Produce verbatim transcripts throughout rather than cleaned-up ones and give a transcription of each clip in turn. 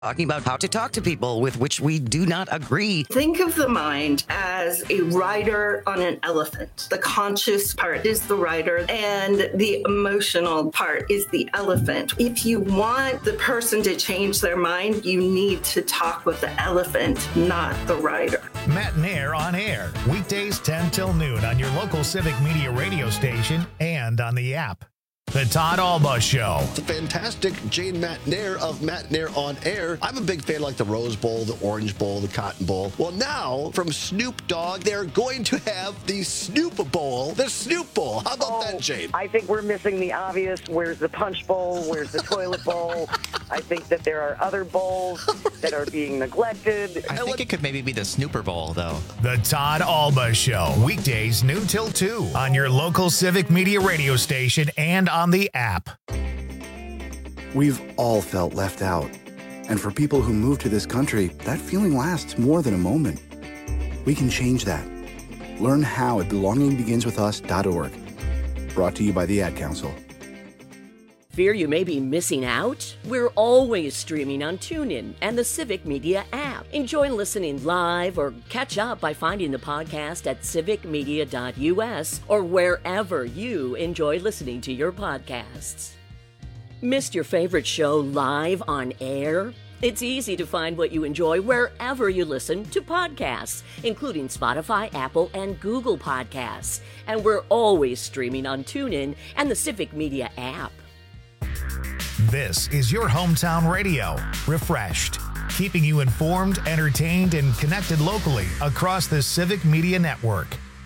Talking about how to talk to people with which we do not agree. Think of the mind as a rider on an elephant. The conscious part is the rider, and the emotional part is the elephant. If you want the person to change their mind, you need to talk with the elephant, not the rider. Matt Nair on air, weekdays ten till noon on your local Civic Media radio station and on the app. The Todd Alba Show. The fantastic Jane Matt Nair of Matt Nair on Air. I'm a big fan like the Rose Bowl, the Orange Bowl, the Cotton Bowl. Well, now from Snoop Dogg, they're going to have the Snoop Bowl, the Snoop Bowl. How about oh, that, Jane? I think we're missing the obvious. Where's the Punch Bowl? Where's the Toilet Bowl? I think that there are other bowls that are being neglected. I think it could maybe be the Snooper Bowl, though. The Todd Alba Show, weekdays noon till two on your local Civic Media radio station and on the app. We've all felt left out. And for people who move to this country, that feeling lasts more than a moment. We can change that. Learn how at belonging begins with us dot org. Brought to you by the Ad Council. Fear you may be missing out? We're always streaming on TuneIn and the Civic Media app. Enjoy listening live or catch up by finding the podcast at civic media dot u s or wherever you enjoy listening to your podcasts. Missed your favorite show live on air? It's easy to find what you enjoy wherever you listen to podcasts, including Spotify, Apple, and Google Podcasts. And we're always streaming on TuneIn and the Civic Media app. This is your hometown radio, refreshed, keeping you informed, entertained, and connected locally across the Civic Media Network.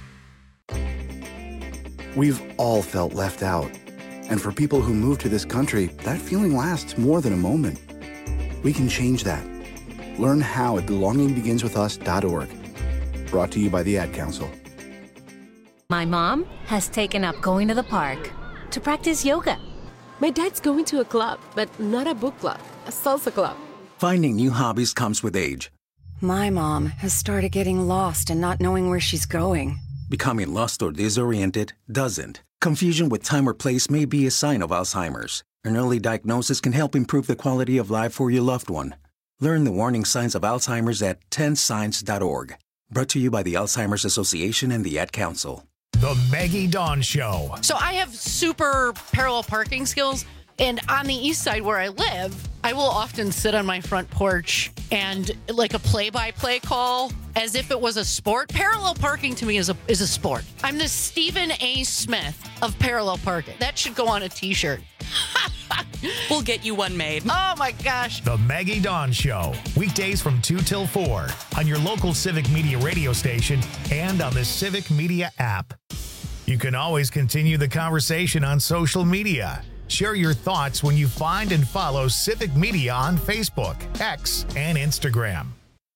We've all felt left out. And for people who move to this country, that feeling lasts more than a moment. We can change that. Learn how at belonging begins with us dot org. Brought to you by the Ad Council. My mom has taken up going to the park to practice yoga. My dad's going to a club, but not a book club, a salsa club. Finding new hobbies comes with age. My mom has started getting lost and not knowing where she's going. Becoming lost or disoriented doesn't. Confusion with time or place may be a sign of Alzheimer's. An early diagnosis can help improve the quality of life for your loved one. Learn the warning signs of Alzheimer's at ten signs dot org. Brought to you by the Alzheimer's Association and the Ad Council. The Maggie Dawn Show. So I have super parallel parking skills, and on the east side where I live, I will often sit on my front porch and like a play-by-play call as if it was a sport. Parallel parking to me is a is a sport. I'm the Stephen A. Smith of parallel parking. That should go on a t-shirt. We'll get you one made. Oh my gosh. The Maggie Dawn Show, weekdays from two till four on your local Civic Media radio station and on the Civic Media app. You can always continue the conversation on social media. Share your thoughts when you find and follow Civic Media on Facebook, X, and Instagram.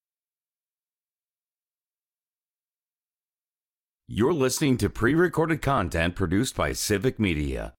You're listening to pre-recorded content produced by Civic Media.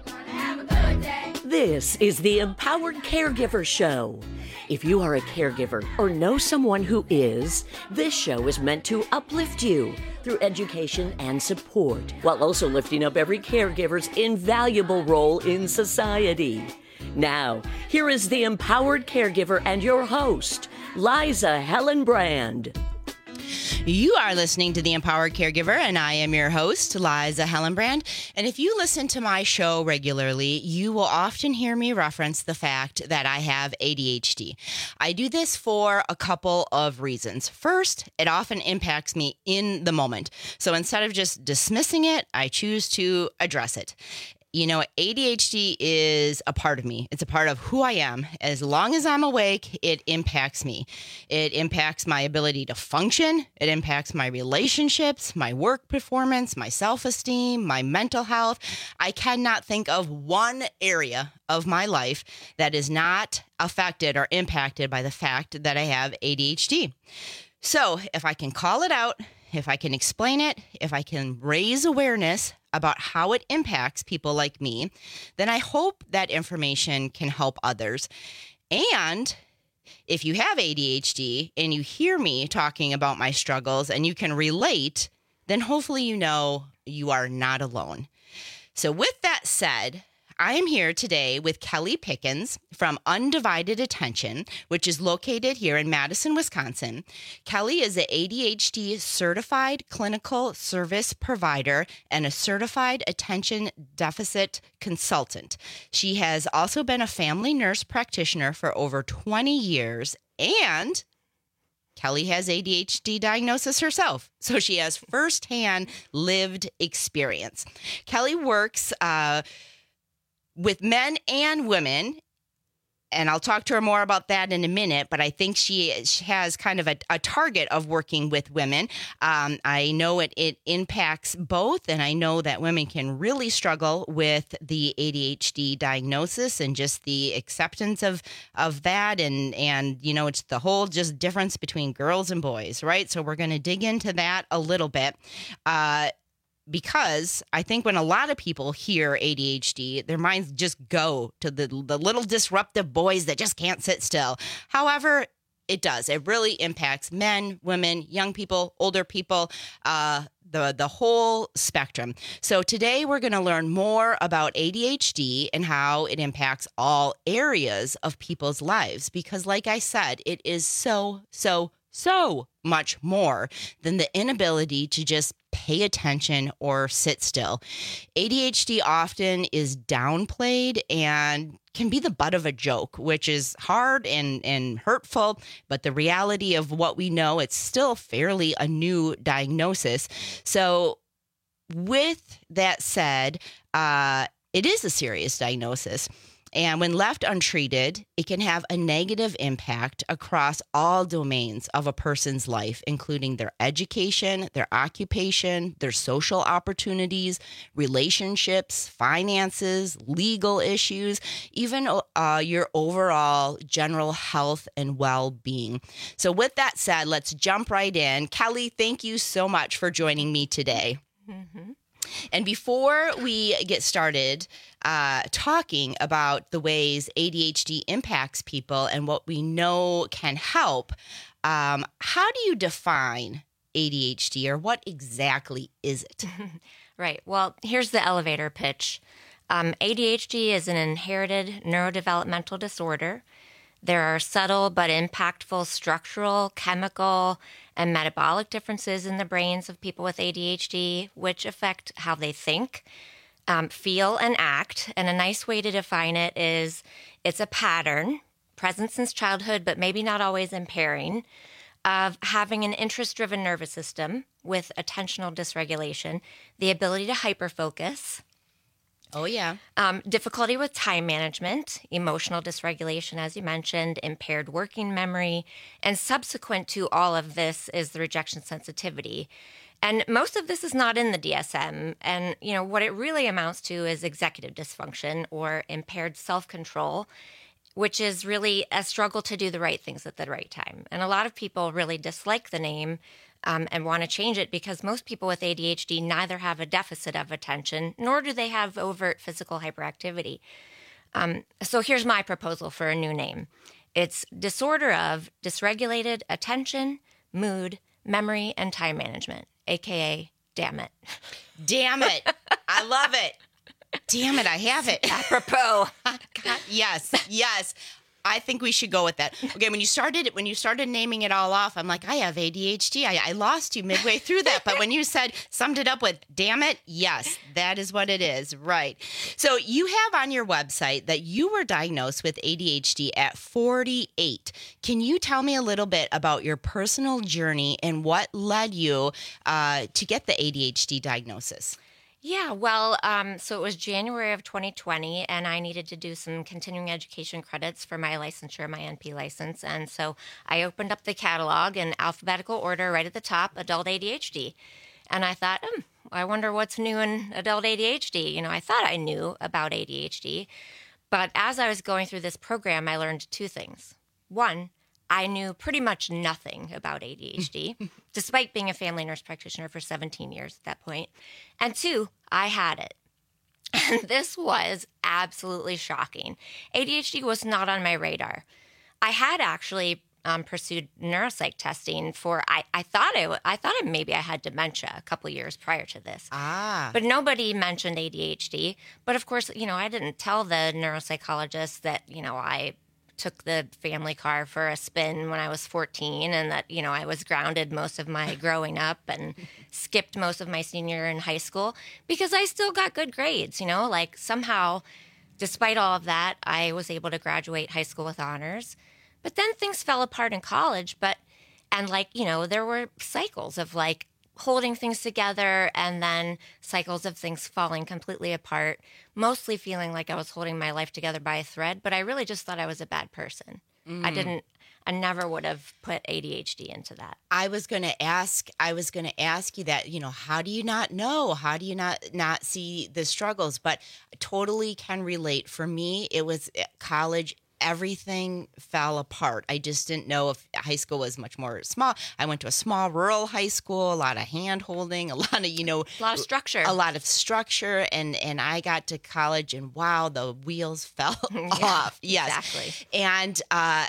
This is the Empowered Caregiver Show. If you are a caregiver or know someone who is, this show is meant to uplift you through education and support, while also lifting up every caregiver's invaluable role in society. Now, here is the Empowered Caregiver and your host, Liza Hellenbrand. You are listening to The Empowered Caregiver, and I am your host, Liza Hellenbrand. And if you listen to my show regularly, you will often hear me reference the fact that I have A D H D. I do this for a couple of reasons. First, it often impacts me in the moment. So instead of just dismissing it, I choose to address it. You know, A D H D is a part of me. It's a part of who I am. As long as I'm awake, it impacts me. It impacts my ability to function. It impacts my relationships, my work performance, my self-esteem, my mental health. I cannot think of one area of my life that is not affected or impacted by the fact that I have A D H D. So if I can call it out, if I can explain it, if I can raise awareness about how it impacts people like me, then I hope that information can help others. And if you have A D H D and you hear me talking about my struggles and you can relate, then hopefully you know you are not alone. So with that said, I am here today with Kelly Pickens from Undivided Attention, which is located here in Madison, Wisconsin. Kelly is an A D H D certified clinical service provider and a certified attention deficit consultant. She has also been a family nurse practitioner for over twenty years, and Kelly has A D H D diagnosis herself, so she has firsthand lived experience. Kelly works uh, with men and women, and I'll talk to her more about that in a minute, but I think she, she has kind of a, a target of working with women. Um, I know it, it impacts both, and I know that women can really struggle with the A D H D diagnosis and just the acceptance of, of that. And, and, you know, it's the whole just difference between girls and boys, right? So we're going to dig into that a little bit. Uh, Because I think when a lot of people hear A D H D, their minds just go to the, the little disruptive boys that just can't sit still. However, it does. It really impacts men, women, young people, older people, uh, the, the whole spectrum. So today we're going to learn more about A D H D and how it impacts all areas of people's lives. Because like I said, it is so, so, so much more than the inability to just pay attention or sit still. A D H D often is downplayed and can be the butt of a joke, which is hard and, and hurtful. But the reality of what we know, it's still fairly a new diagnosis. So with that said, uh, it is a serious diagnosis. And when left untreated, it can have a negative impact across all domains of a person's life, including their education, their occupation, their social opportunities, relationships, finances, legal issues, even uh, your overall general health and well-being. So with that said, let's jump right in. Kelly, thank you so much for joining me today. Mm-hmm. And before we get started uh, talking about the ways A D H D impacts people and what we know can help, um, how do you define A D H D, or what exactly is it? Right. Well, here's the elevator pitch. Um, A D H D is an inherited neurodevelopmental disorder. There are subtle but impactful structural, chemical, and metabolic differences in the brains of people with A D H D, which affect how they think, um, feel, and act. And a nice way to define it is it's a pattern, present since childhood, but maybe not always impairing, of having an interest-driven nervous system with attentional dysregulation, the ability to hyperfocus. Oh, yeah. Um, difficulty with time management, emotional dysregulation, as you mentioned, impaired working memory, and subsequent to all of this is the rejection sensitivity. And most of this is not in the D S M. And, you know, what it really amounts to is executive dysfunction or impaired self-control, which is really a struggle to do the right things at the right time. And a lot of people really dislike the name Um, and want to change it because most people with A D H D neither have a deficit of attention, nor do they have overt physical hyperactivity. Um, so here's my proposal for a new name. It's disorder of dysregulated attention, mood, memory, and time management, a k a damn it. Damn it. I love it. Damn it, I have it. Apropos. God, yes, yes. I think we should go with that. Okay, when you started when you started naming it all off, I'm like, I have A D H D. I, I lost you midway through that. But when you said, summed it up with, damn it, yes, that is what it is. Right. So you have on your website that you were diagnosed with A D H D at forty-eight. Can you tell me a little bit about your personal journey and what led you uh, to get the A D H D diagnosis? Yeah, well, um, so it was January of twenty twenty, and I needed to do some continuing education credits for my licensure, my N P license. And so I opened up the catalog in alphabetical order right at the top, adult A D H D. And I thought, hmm, I wonder what's new in adult A D H D. You know, I thought I knew about A D H D. But as I was going through this program, I learned two things. One, I knew pretty much nothing about A D H D, despite being a family nurse practitioner for seventeen years at that point. And two, I had it. And this was absolutely shocking. A D H D was not on my radar. I had actually um, pursued neuropsych testing for, I, I thought I, I thought it, maybe I had dementia a couple years prior to this. Ah. But nobody mentioned A D H D. But of course, you know, I didn't tell the neuropsychologist that, you know, I took the family car for a spin when I was fourteen and that, you know, I was grounded most of my growing up and skipped most of my senior year in high school because I still got good grades, you know, like somehow, despite all of that, I was able to graduate high school with honors. But then things fell apart in college, but, and like, you know, there were cycles of like holding things together and then cycles of things falling completely apart, mostly feeling like I was holding my life together by a thread, but I really just thought I was a bad person. Mm. I didn't, I never would have put A D H D into that. I was going to ask, I was going to ask you that, you know, how do you not know? How do you not, not see the struggles? But I totally can relate. For me, it was college. Everything fell apart. I just didn't know if high school was much more small. I went to a small rural high school, a lot of hand holding, a lot of, you know, a lot of structure, a lot of structure. And, and I got to college and wow, the wheels fell yeah, off. Yes. Exactly. And, uh,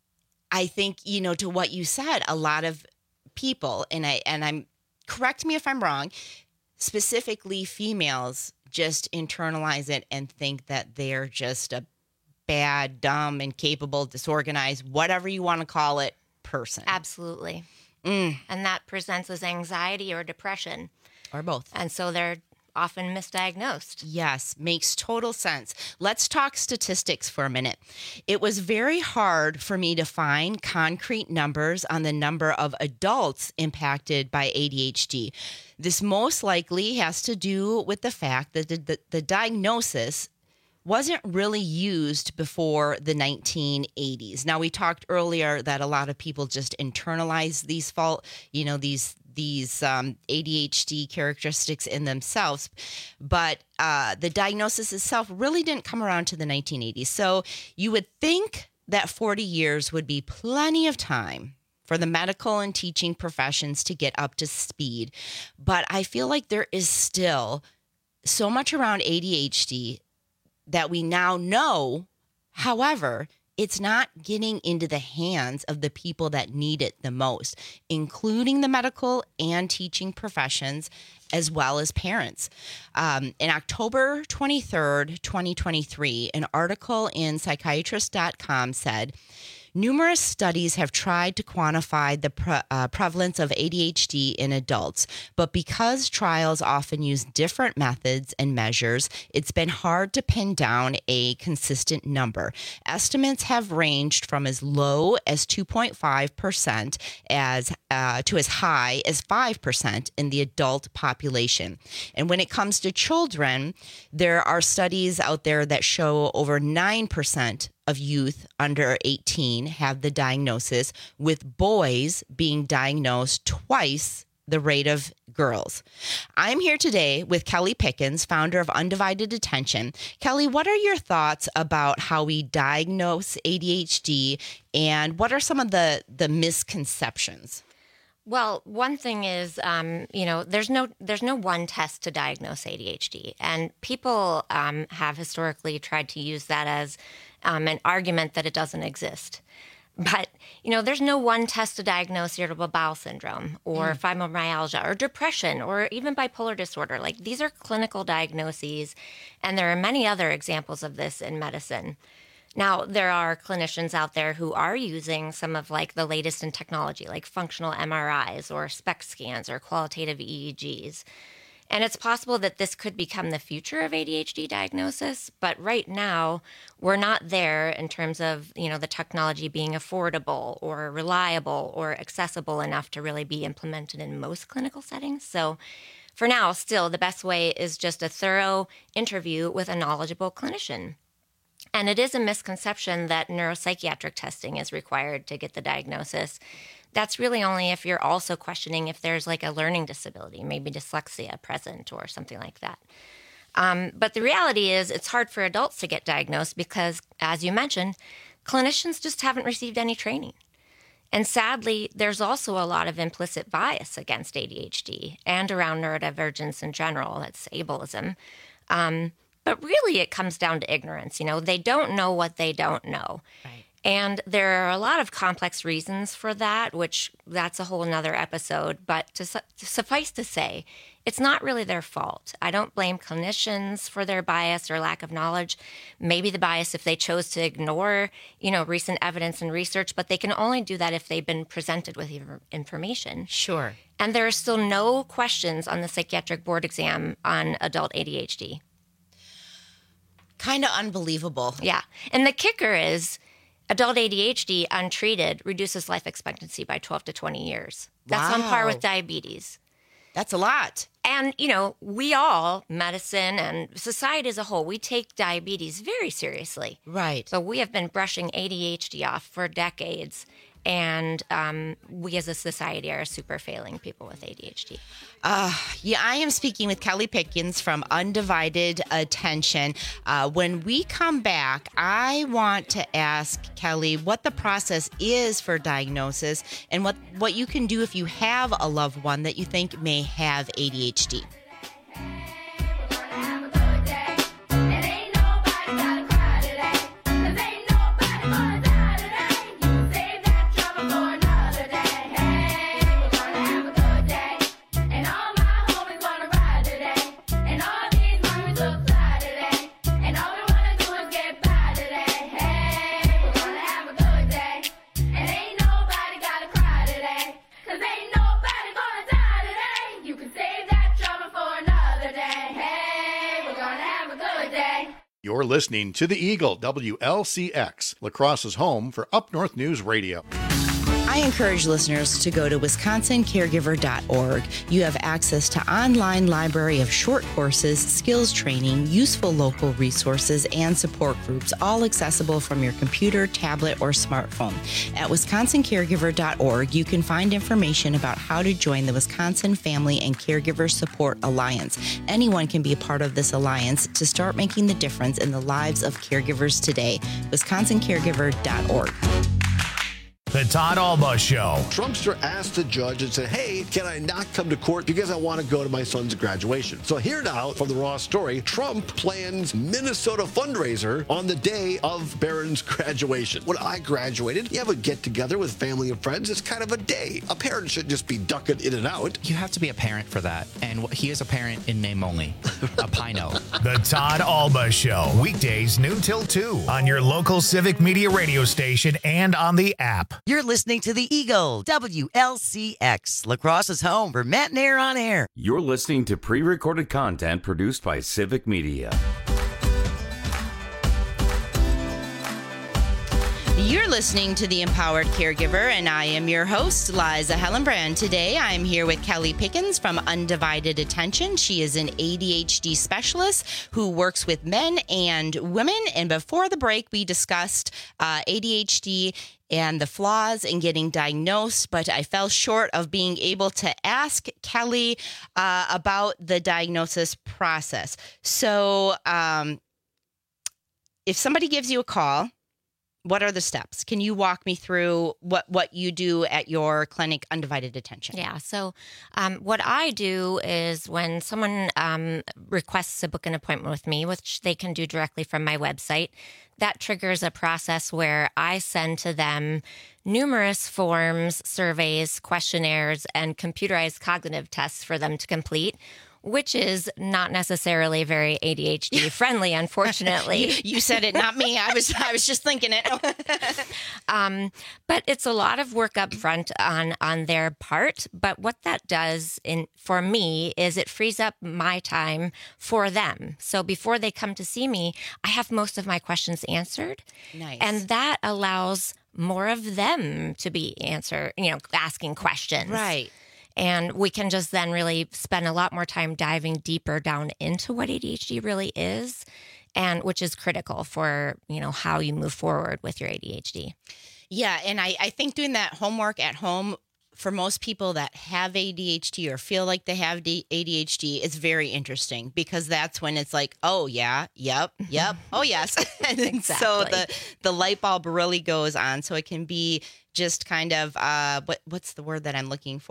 I think, you know, to what you said, a lot of people, and I, and I'm, correct me if I'm wrong, specifically females just internalize it and think that they're just a bad, dumb, incapable, disorganized, whatever you want to call it, person. Absolutely. Mm. And that presents as anxiety or depression. Or both. And so they're often misdiagnosed. Yes, makes total sense. Let's talk statistics for a minute. It was very hard for me to find concrete numbers on the number of adults impacted by A D H D. This most likely has to do with the fact that the, the, the diagnosis wasn't really used before the nineteen eighties. Now, we talked earlier that a lot of people just internalize these fault, you know, these these um, A D H D characteristics in themselves, but uh, the diagnosis itself really didn't come around to the nineteen eighties. So you would think that forty years would be plenty of time for the medical and teaching professions to get up to speed. But I feel like there is still so much around A D H D that we now know. However, it's not getting into the hands of the people that need it the most, including the medical and teaching professions, as well as parents. Um, in October twenty-third, twenty twenty-three, an article in psychiatrist dot com said, numerous studies have tried to quantify the pre- uh, prevalence of A D H D in adults, but because trials often use different methods and measures, it's been hard to pin down a consistent number. Estimates have ranged from as low as two point five percent as uh, to as high as five percent in the adult population. And when it comes to children, there are studies out there that show over nine percent of youth under eighteen have the diagnosis, with boys being diagnosed twice the rate of girls. I'm here today with Kelly Pickens, founder of Undivided Attention. Kelly, what are your thoughts about how we diagnose A D H D, and what are some of the, the misconceptions? Well, one thing is, um, you know, there's no there's no one test to diagnose A D H D, and people um, have historically tried to use that as um, an argument that it doesn't exist. But, you know, there's no one test to diagnose irritable bowel syndrome or mm. fibromyalgia or depression or even bipolar disorder. Like, these are clinical diagnoses, and there are many other examples of this in medicine. Now, there are clinicians out there who are using some of like the latest in technology, like functional M R Is or SPECT scans or qualitative E E Gs. And it's possible that this could become the future of A D H D diagnosis, but right now we're not there in terms of, you know, the technology being affordable or reliable or accessible enough to really be implemented in most clinical settings. So for now, still, the best way is just a thorough interview with a knowledgeable clinician. And it is a misconception that neuropsychiatric testing is required to get the diagnosis. That's really only if you're also questioning if there's like a learning disability, maybe dyslexia present or something like that. Um, but the reality is it's hard for adults to get diagnosed because, as you mentioned, clinicians just haven't received any training. And sadly, there's also a lot of implicit bias against A D H D and around neurodivergence in general. That's ableism. Um, But really, it comes down to ignorance. You know, they don't know what they don't know. Right. And there are a lot of complex reasons for that, which that's a whole nother episode. But to, su- to suffice to say, it's not really their fault. I don't blame clinicians for their bias or lack of knowledge. Maybe the bias if they chose to ignore, you know, recent evidence and research, but they can only do that if they've been presented with information. Sure. And there are still no questions on the psychiatric board exam on adult A D H D. Kind of unbelievable. Yeah. And the kicker is adult A D H D untreated reduces life expectancy by twelve to twenty years. That's Wow. on par with diabetes. That's a lot. And, you know, we all, medicine and society as a whole, we take diabetes very seriously. Right. So we have been brushing A D H D off for decades. And um, we as a society are super failing people with A D H D. Uh, yeah, I am speaking with Kelly Pickens from Undivided Attention. Uh, when we come back, I want to ask Kelly what the process is for diagnosis and what, what you can do if you have a loved one that you think may have A D H D. You're listening to The Eagle, W L C X, La Crosse's home for Up North News Radio. I encourage listeners to go to wisconsin caregiver dot org. You have access to online library of short courses, skills training, useful local resources, and support groups, all accessible from your computer, tablet, or smartphone. At wisconsin caregiver dot org, you can find information about how to join the Wisconsin Family and Caregiver Support Alliance. Anyone can be a part of this alliance to start making the difference in the lives of caregivers today. wisconsin caregiver dot org. The Todd Alba Show. Trumpster asked the judge and said, hey, can I not come to court because I want to go to my son's graduation? So here now from the Raw story, Trump plans Minnesota fundraiser on the day of Barron's graduation. When I graduated, you have a get-together with family and friends. It's kind of a day. A parent should just be ducking in and out. You have to be a parent for that. And he is a parent in name only. A Pino. The Todd Alba Show. Weekdays noon till two on your local Civic Media radio station and on the app. You're listening to the Eagle, W L C X, La Crosse's home for Matt Nair on Air. You're listening to pre-recorded content produced by Civic Media. You're listening to The Empowered Caregiver, and I am your host, Liza Hellenbrand. Today, I'm here with Kelly Pickens from Undivided Attention. She is an A D H D specialist who works with men and women. And before the break, we discussed uh, A D H D and the flaws in getting diagnosed, but I fell short of being able to ask Kelly uh, about the diagnosis process. So um, if somebody gives you a call, what are the steps? Can you walk me through what, what you do at your clinic, Undivided Attention? Yeah. So um, what I do is when someone um, requests to book an appointment with me, which they can do directly from my website, that triggers a process where I send to them numerous forms, surveys, questionnaires, and computerized cognitive tests for them to complete, which is not necessarily very A D H D friendly, unfortunately. you, you said it, not me. I was I was just thinking it. um, but it's a lot of work up front on on their part. But what that does in for me is it frees up my time for them. So before they come to see me, I have most of my questions answered. Nice. And that allows more of them to be answer, you know, asking questions. Right. And we can just then really spend a lot more time diving deeper down into what A D H D really is, and which is critical for, you know, how you move forward with your A D H D. Yeah. And I, I think doing that homework at home for most people that have A D H D or feel like they have A D H D is very interesting, because that's when it's like, oh, yeah, yep, yep, oh, yes. Exactly. So the, the light bulb really goes on. So it can be just kind of, uh, what what's the word that I'm looking for?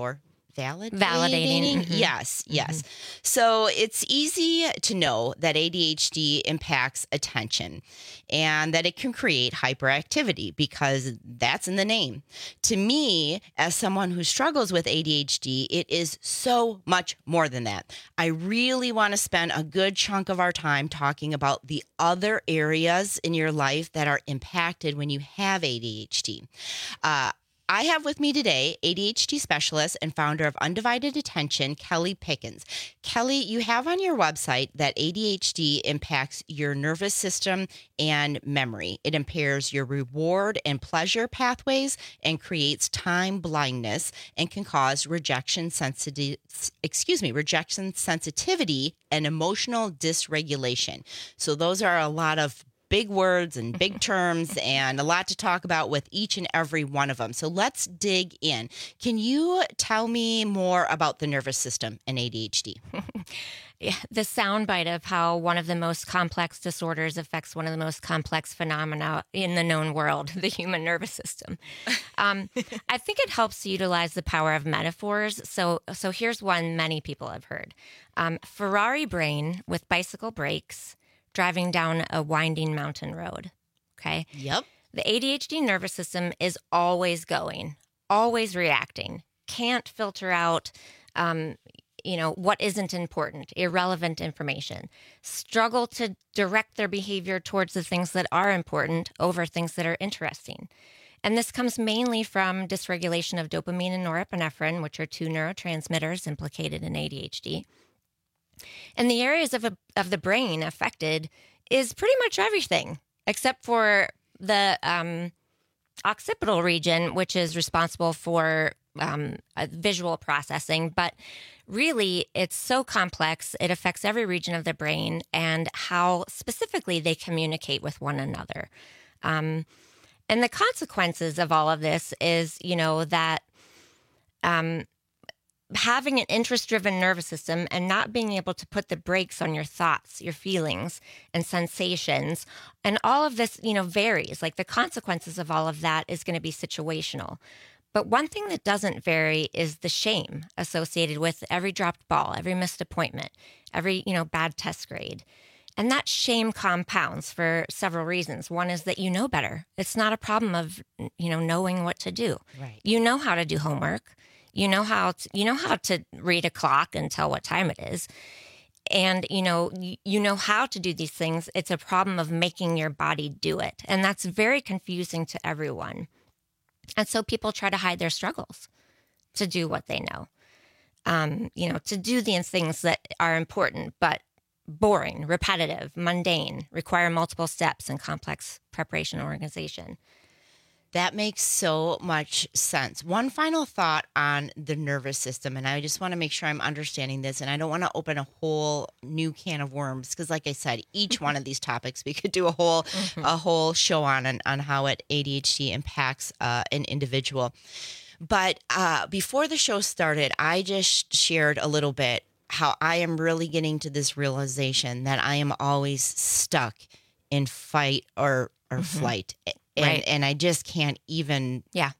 Validating? Validating. Mm-hmm. Yes, yes. Mm-hmm. So it's easy to know that A D H D impacts attention and that it can create hyperactivity because that's in the name. To me, as someone who struggles with A D H D, it is so much more than that. I really want to spend a good chunk of our time talking about the other areas in your life that are impacted when you have A D H D. Uh, I have with me today A D H D specialist and founder of Undivided Attention, Kelly Pickens. Kelly, you have on your website that A D H D impacts your nervous system and memory. It impairs your reward and pleasure pathways and creates time blindness and can cause rejection sensitivity, excuse me, rejection sensitivity and emotional dysregulation. So those are a lot of big words and big terms and a lot to talk about with each and every one of them. So let's dig in. Can you tell me more about the nervous system and A D H D? Yeah, the soundbite of how one of the most complex disorders affects one of the most complex phenomena in the known world, the human nervous system. Um, I think it helps to utilize the power of metaphors. So, so here's one many people have heard. Um, Ferrari brain with bicycle brakes, driving down a winding mountain road. Okay. Yep. The A D H D nervous system is always going, always reacting, can't filter out, um, you know, what isn't important, irrelevant information, struggle to direct their behavior towards the things that are important over things that are interesting. And this comes mainly from dysregulation of dopamine and norepinephrine, which are two neurotransmitters implicated in A D H D. And the areas of, a, of the brain affected is pretty much everything, except for the um, occipital region, which is responsible for um, uh, visual processing. But really, it's so complex, it affects every region of the brain and how specifically they communicate with one another. Um, and the consequences of all of this is, you know, that um, having an interest-driven nervous system and not being able to put the brakes on your thoughts, your feelings, and sensations, and all of this, you know, varies. Like the consequences of all of that is going to be situational. But one thing that doesn't vary is the shame associated with every dropped ball, every missed appointment, every, you know, bad test grade. And that shame compounds for several reasons. One is that you know better. It's not a problem of, you know, knowing what to do. Right. You know how to do homework. You know how to, you know how to read a clock and tell what time it is. And, you know, you, you know how to do these things. It's a problem of making your body do it. And that's very confusing to everyone. And so people try to hide their struggles to do what they know, um, you know, to do these things that are important, but boring, repetitive, mundane, require multiple steps and complex preparation and organization. That makes so much sense. One final thought on the nervous system, and I just want to make sure I'm understanding this, and I don't want to open a whole new can of worms because, like I said, each one of these topics we could do a whole mm-hmm. a whole show on on, on how it A D H D impacts uh, an individual. But uh, before the show started, I just shared a little bit how I am really getting to this realization that I am always stuck in fight or or mm-hmm. flight. And, right. and I just can't even yeah.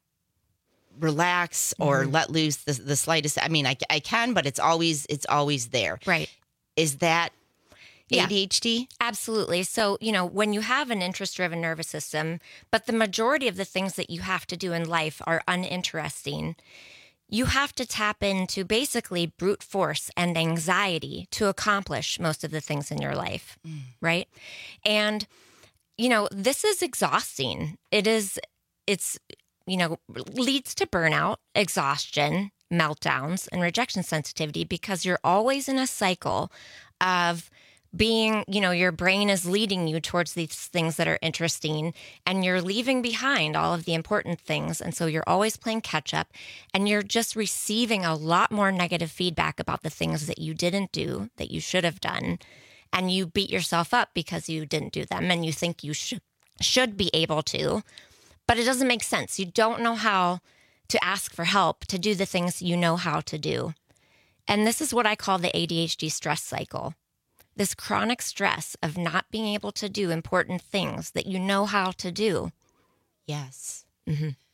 relax or mm-hmm. let loose the, the slightest. I mean, I, I can, but it's always it's always there. Right. Is that yeah. A D H D? Absolutely. So, you know, when you have an interest-driven nervous system, but the majority of the things that you have to do in life are uninteresting, you have to tap into basically brute force and anxiety to accomplish most of the things in your life, mm. right? And you know, this is exhausting. It is, it's, you know, leads to burnout, exhaustion, meltdowns, and rejection sensitivity because you're always in a cycle of being, you know, your brain is leading you towards these things that are interesting and you're leaving behind all of the important things. And so you're always playing catch up and you're just receiving a lot more negative feedback about the things that you didn't do, that you should have done. And you beat yourself up because you didn't do them and you think you should should be able to, but it doesn't make sense. You don't know how to ask for help to do the things you know how to do. And this is what I call the A D H D stress cycle. This chronic stress of not being able to do important things that you know how to do. Yes. Mm-hmm.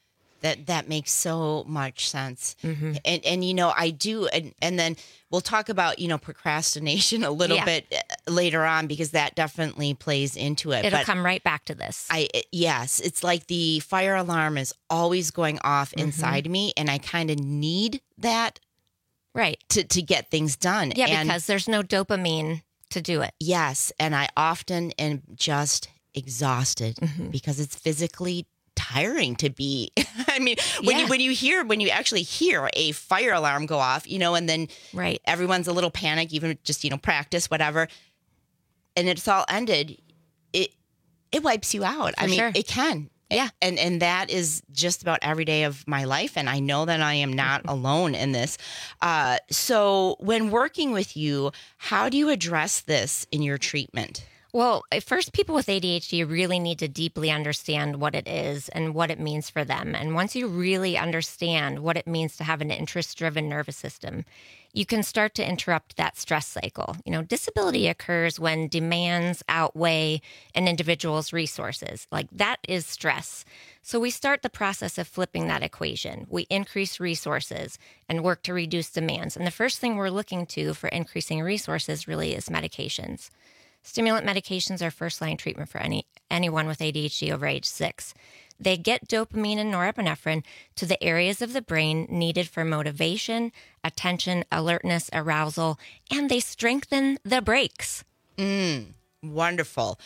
That that makes so much sense. Mm-hmm. And and you know, I do and and then we'll talk about, you know, procrastination a little Yeah. bit later on because that definitely plays into it. It'll But come right back to this. I it- yes, it's like the fire alarm is always going off Mm-hmm. inside me and I kind of need that right to to get things done. Yeah, And because there's no dopamine to do it. yes, and I often am just exhausted Mm-hmm. because it's physically tiring to be. I mean, when Yeah. you when you hear when you actually hear a fire alarm go off, you know, and then right. everyone's a little panicked, even just, you know, practice, whatever, and it's all ended, it it wipes you out. For I mean, sure. it can. Yeah. And and that is just about every day of my life. And I know that I am not alone in this. Uh, so when working with you, how do you address this in your treatment? Well, at first, people with A D H D really need to deeply understand what it is and what it means for them. And once you really understand what it means to have an interest-driven nervous system, you can start to interrupt that stress cycle. You know, disability occurs when demands outweigh an individual's resources. Like that is stress. So we start the process of flipping that equation. We increase resources and work to reduce demands. And the first thing we're looking to for increasing resources really is medications. Stimulant medications are first-line treatment for any anyone with A D H D over age six. They get dopamine and norepinephrine to the areas of the brain needed for motivation, attention, alertness, arousal, and they strengthen the brakes. Mm, wonderful.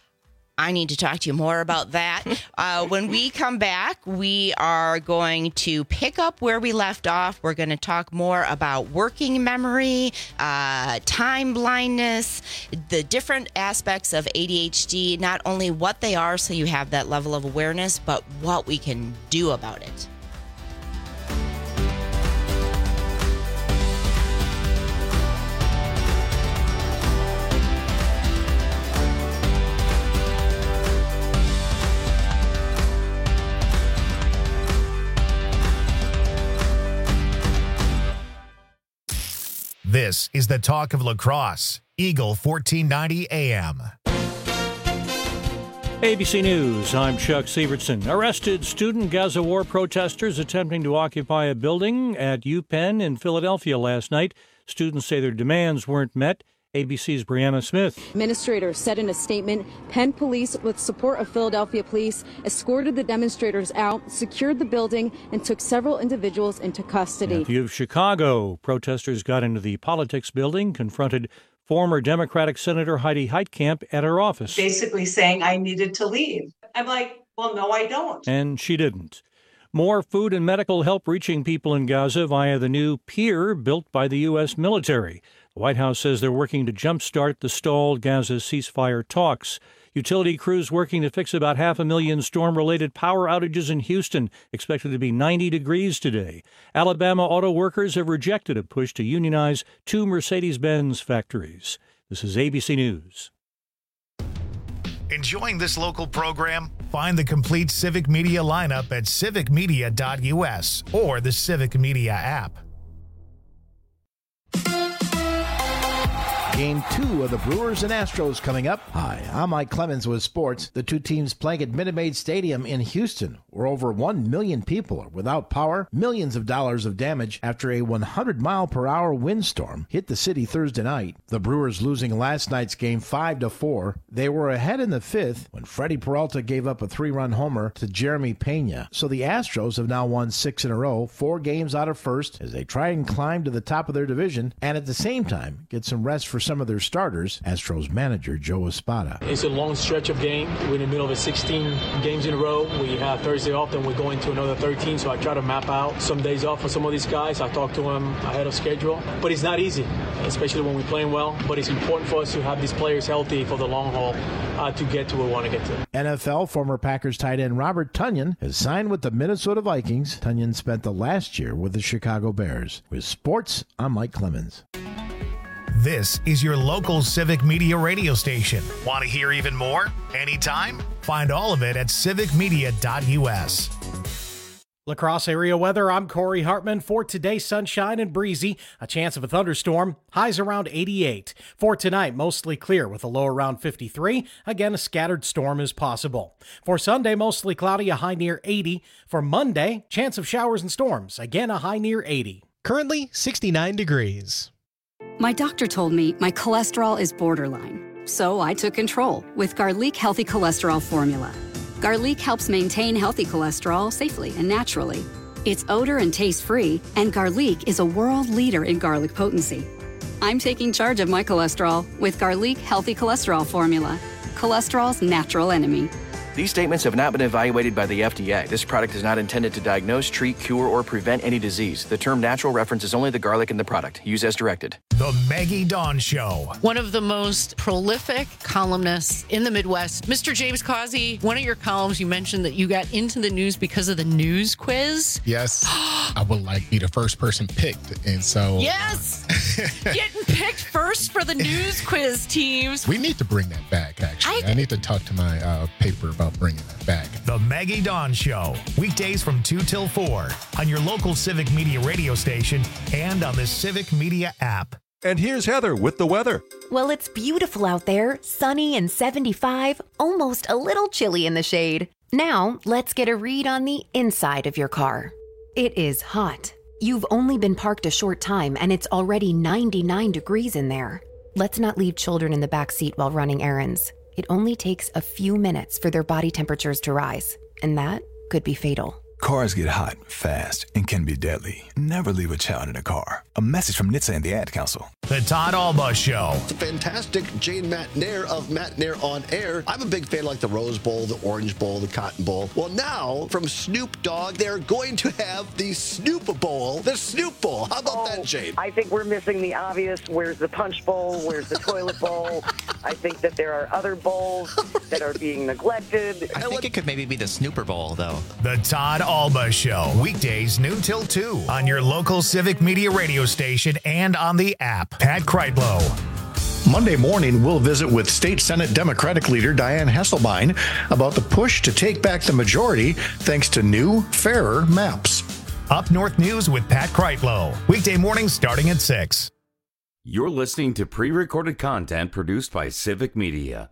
I need to talk to you more about that. Uh, when we come back, we are going to pick up where we left off. We're going to talk more about working memory, uh, time blindness, the different aspects of A D H D, not only what they are so you have that level of awareness, but what we can do about it. This is the talk of lacrosse. Eagle fourteen ninety A M. A B C News, I'm Chuck Sievertson. Arrested student Gaza war protesters attempting to occupy a building at UPenn in Philadelphia last night. Students say their demands weren't met. A B C's Brianna Smith. Administrators said in a statement, Penn police, with support of Philadelphia police, escorted the demonstrators out, secured the building, and took several individuals into custody. In a view of Chicago, protesters got into the politics building, confronted former Democratic Senator Heidi Heitkamp at her office. Basically saying I needed to leave. I'm like, well, no, I don't. And she didn't. More food and medical help reaching people in Gaza via the new pier built by the U S military. The White House says they're working to jumpstart the stalled Gaza ceasefire talks. Utility crews working to fix about half a million storm-related power outages in Houston, expected to be ninety degrees today. Alabama auto workers have rejected a push to unionize two Mercedes-Benz factories. This is A B C News. Enjoying this local program? Find the complete Civic Media lineup at civic media dot U S or the Civic Media app. Game two of the Brewers and Astros coming up. Hi, I'm Mike Clemens with sports. The two teams playing at Minute Maid Stadium in Houston, where over one million people are without power, millions of dollars of damage after a one hundred mile per hour windstorm hit the city Thursday night. The Brewers losing last night's game five to four. They were ahead in the fifth when Freddie Peralta gave up a three-run homer to Jeremy Pena. So the Astros have now won six in a row, four games out of first, as they try and climb to the top of their division and at the same time get some rest for some of their starters, Astros manager Joe Espada. It's a long stretch of game. We're in the middle of a sixteen games in a row. We have Thursday off, then we're going to another thirteen, so I try to map out some days off for some of these guys. I talk to them ahead of schedule, but it's not easy, especially when we're playing well, but it's important for us to have these players healthy for the long haul uh, to get to where we want to get to. N F L former Packers tight end Robert Tonyan has signed with the Minnesota Vikings. Tonyan spent the last year with the Chicago Bears. With sports, I'm Mike Clemens. This is your local Civic Media radio station. Want to hear even more? Anytime? Find all of it at civic media dot U S. La Crosse area weather, I'm Corey Hartman. For today, sunshine and breezy, a chance of a thunderstorm, highs around eighty-eight. For tonight, mostly clear with a low around fifty-three. Again, a scattered storm is possible. For Sunday, mostly cloudy, a high near eighty. For Monday, chance of showers and storms, again a high near eighty. Currently sixty-nine degrees. My doctor told me my cholesterol is borderline, so I took control with Garlic Healthy Cholesterol Formula. Garlic helps maintain healthy cholesterol safely and naturally. It's odor and taste-free, and Garlic is a world leader in garlic potency. I'm taking charge of my cholesterol with Garlic Healthy Cholesterol Formula, cholesterol's natural enemy. These statements have not been evaluated by the F D A. This product is not intended to diagnose, treat, cure, or prevent any disease. The term natural references only the garlic in the product. Use as directed. The Maggie Dawn Show. One of the most prolific columnists in the Midwest, Mister James Causey. One of your columns, you mentioned that you got into the news because of the news quiz. Yes. I would like be the first person picked. And so... Yes! Getting picked first for the news quiz teams. We need to bring that back, actually. I, I need to talk to my uh, paper about bringing that back. The Maggie Dawn Show. Weekdays from two till four on your local Civic Media radio station and on the Civic Media app. And here's Heather with the weather. Well, it's beautiful out there, sunny and seventy-five, almost a little chilly in the shade. Now, let's get a read on the inside of your car. It is hot. You've only been parked a short time and it's already ninety-nine degrees in there. Let's not leave children in the back seat while running errands. It only takes a few minutes for their body temperatures to rise, and that could be fatal. Cars get hot, fast, and can be deadly. Never leave a child in a car. A message from N H T S A and the Ad Council. The Todd Alba Show. The fantastic Jane Matt Nair of Matt Nair on Air. I'm a big fan like the Rose Bowl, the Orange Bowl, the Cotton Bowl. Well, now, from Snoop Dogg, they're going to have the Snoop Bowl, the Snoop Bowl. How about oh, that, Jane? I think we're missing the obvious. Where's the Punch Bowl? Where's the Toilet Bowl? I think that there are other bowls that are being neglected. I think it could maybe be the Snooper Bowl, though. The Todd Alba Show. Weekdays noon till two on your local Civic Media radio station and on the app. Pat Kreitlow. Monday morning, we'll visit with State Senate Democratic leader Dianne Hasselbein about the push to take back the majority thanks to new, fairer maps. Up North News with Pat Kreitlow. Weekday mornings starting at six. You're listening to pre-recorded content produced by Civic Media.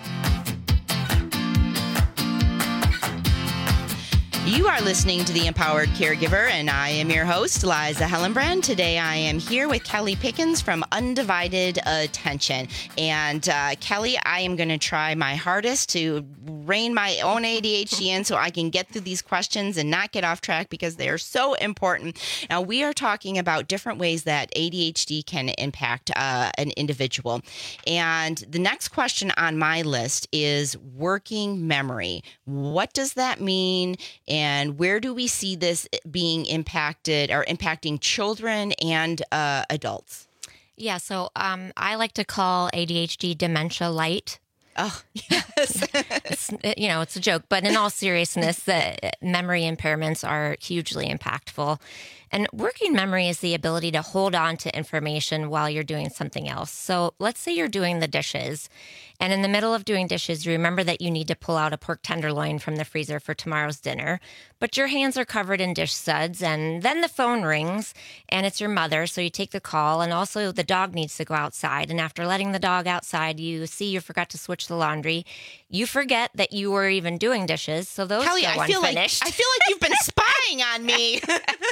You are listening to The Empowered Caregiver, and I am your host, Liza Hellenbrand. Today I am here with Kelly Pickens from Undivided Attention. And uh, Kelly, I am going to try my hardest to rein my own A D H D in so I can get through these questions and not get off track because they are so important. Now, we are talking about different ways that A D H D can impact uh, an individual. And the next question on my list is working memory. What does that mean? And where do we see this being impacted or impacting children and uh, adults? Yeah, so um, I like to call A D H D dementia light. Oh, yes. it's, you know, it's a joke, but in all seriousness, the memory impairments are hugely impactful. And working memory is the ability to hold on to information while you're doing something else. So let's say you're doing the dishes, and in the middle of doing dishes, you remember that you need to pull out a pork tenderloin from the freezer for tomorrow's dinner, but your hands are covered in dish suds, and then the phone rings, and it's your mother, so you take the call, and also the dog needs to go outside, and after letting the dog outside, you see you forgot to switch the laundry. You forget that you were even doing dishes, so those Kelly, go I feel unfinished. like I feel like you've been spying on me.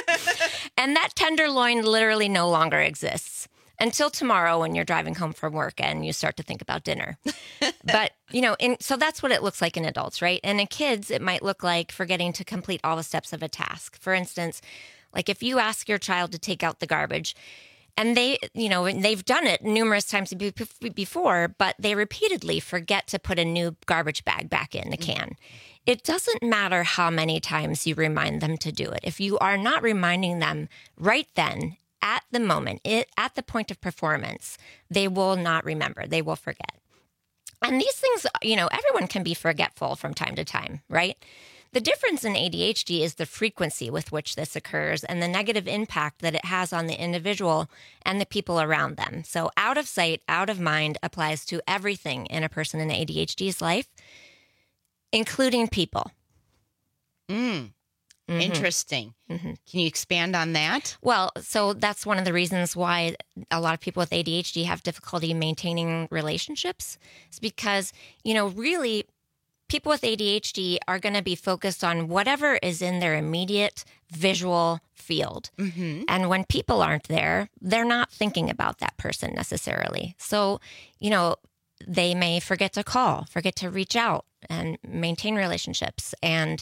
And that tenderloin literally no longer exists until tomorrow when you're driving home from work and you start to think about dinner. But, you know, in, so that's what it looks like in adults, right? And in kids, it might look like forgetting to complete all the steps of a task. For instance, like if you ask your child to take out the garbage, and they, you know, they've done it numerous times before, but they repeatedly forget to put a new garbage bag back in the can. It doesn't matter how many times you remind them to do it. If you are not reminding them right then, at the moment, it, at the point of performance, they will not remember. They will forget. And these things, you know, everyone can be forgetful from time to time, right? The difference in A D H D is the frequency with which this occurs and the negative impact that it has on the individual and the people around them. So out of sight, out of mind applies to everything in a person in A D H D's life, including people. Mm. Mm-hmm. Interesting. Mm-hmm. Can you expand on that? Well, so that's one of the reasons why a lot of people with A D H D have difficulty maintaining relationships. It's because, you know, really people with A D H D are going to be focused on whatever is in their immediate visual field. Mm-hmm. And when people aren't there, they're not thinking about that person necessarily. So, you know, they may forget to call, forget to reach out and maintain relationships. And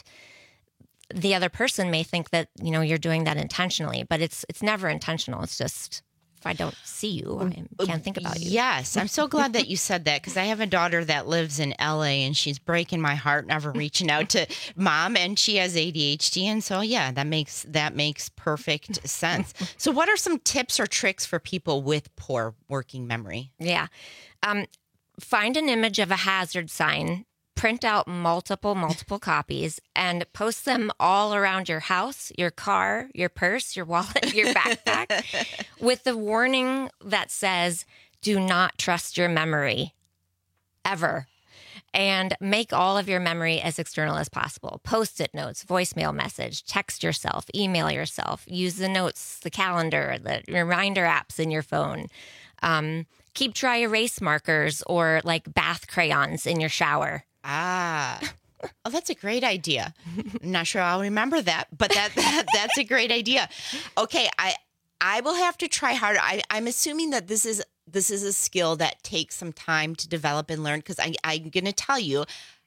the other person may think that, you know, you're doing that intentionally, but it's it's never intentional. It's just, if I don't see you, I can't think about you. Yes. I'm so glad that you said that, because I have a daughter that lives in L A and she's breaking my heart, never reaching out to mom, and she has A D H D. And so, yeah, that makes that makes perfect sense. So what are some tips or tricks for people with poor working memory? Yeah. Um, find an image of a hazard sign, print out multiple, multiple copies, and post them all around your house, your car, your purse, your wallet, your backpack, with the warning that says, do not trust your memory, ever. And make all of your memory as external as possible. Post-it notes, voicemail message, text yourself, email yourself, use the notes, the calendar, the reminder apps in your phone. Um, keep dry erase markers or like bath crayons in your shower. Ah, oh, that's a great idea. I'm not sure I'll remember that, but that, that that's a great idea. Okay, I I will have to try harder. I, I'm assuming that this is this is a skill that takes some time to develop and learn, because I I'm gonna tell you,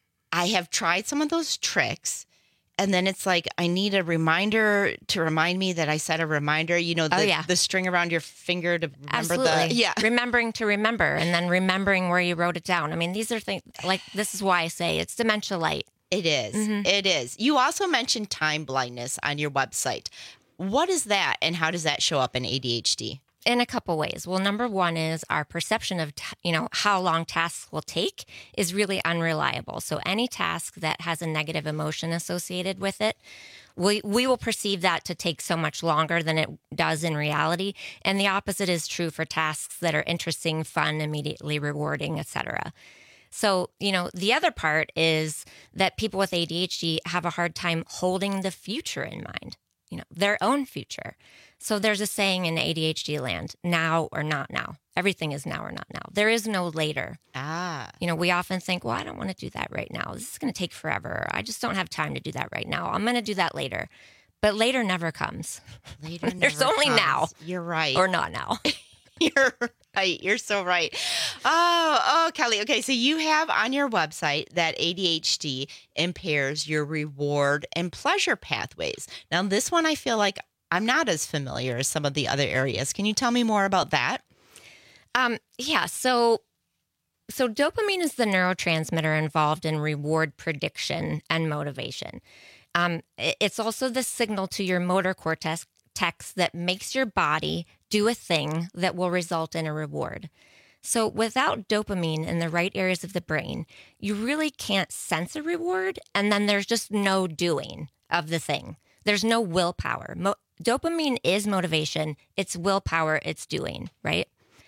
I have tried some of those tricks, and then it's like I need a reminder to remind me that I set a reminder. You know, the, oh, yeah. the string around your finger to remember Absolutely. the yeah, remembering to remember, and then remembering where you wrote it down. I mean, these are things like this is why I say it's dementia light. It is. Mm-hmm. It is. You also mentioned time blindness on your website. What is that, and how does that show up in A D H D? In a couple ways. Well, number one is our perception of, t- you know, how long tasks will take is really unreliable. So any task that has a negative emotion associated with it, we we will perceive that to take so much longer than it does in reality. And the opposite is true for tasks that are interesting, fun, immediately rewarding, et cetera. So, you know, the other part is that people with A D H D have a hard time holding the future in mind, you know, their own future. So there's a saying in A D H D land, now or not now. Everything is now or not now. There is no later. Ah. You know, we often think, well, I don't want to do that right now. This is going to take forever. I just don't have time to do that right now. I'm going to do that later. But later never comes. Later never There's only comes. now. You're right. Or not now. You're right. You're so right. Oh, oh, Kelly. Okay, so you have on your website that A D H D impairs your reward and pleasure pathways. Now, this one I feel like I'm not as familiar as some of the other areas. Can you tell me more about that? Um, yeah. So, so dopamine is the neurotransmitter involved in reward prediction and motivation. Um, it's also the signal to your motor cortex text that makes your body do a thing that will result in a reward. So without dopamine in the right areas of the brain, you really can't sense a reward, and then there's just no doing of the thing. There's no willpower. Mo- dopamine is motivation. It's willpower. It's doing, right?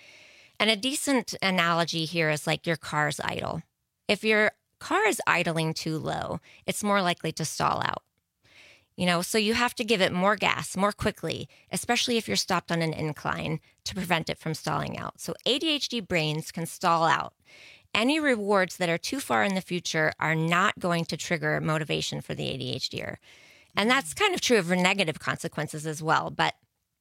And a decent analogy here is like your car's idle. If your car is idling too low, it's more likely to stall out. You know, so you have to give it more gas more quickly, especially if you're stopped on an incline, to prevent it from stalling out. So A D H D brains can stall out. Any rewards that are too far in the future are not going to trigger motivation for the ADHDer. And that's kind of true of negative consequences as well. But